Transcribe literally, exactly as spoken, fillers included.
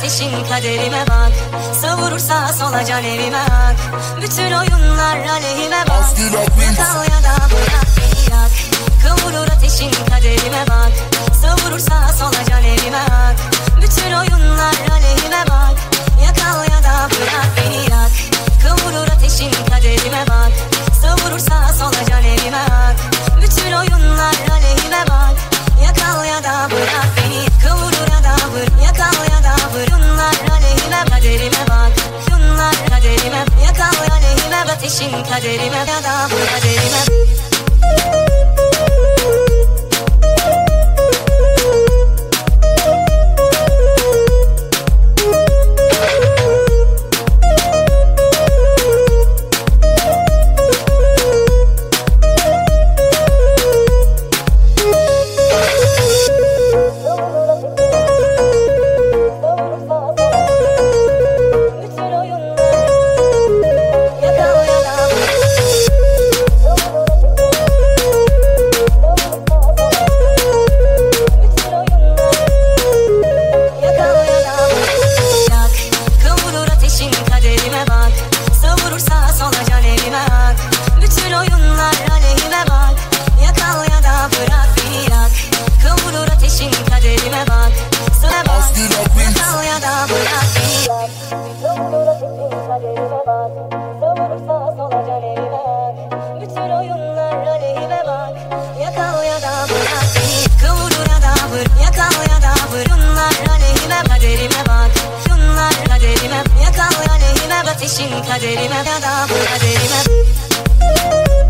ateşin kaderime bak. Savurursa sola can evime hak. Bütün oyunlar aleyhime bak. Yakal ya da bırak beni yak. Kavurur ateşin kaderime bak. Savurursa sola can evime hak. Bütün oyunlar aleyhime bak. Yakal ya da bırak beni yak. Kavurur ateşin kaderime bak. Savurursa sola can evime hak. Bütün oyunlar aleyhime bak. Yakal ya da bırak beni. Kavurur ya da bırak. Yakal ya da bırak. Bunlar aleyhime kaderime bak. Bunlar kaderime. Yakal aleyhime ateşin kaderime ya da bırak kaderime. Ateşin kaderime ya da bu kaderime.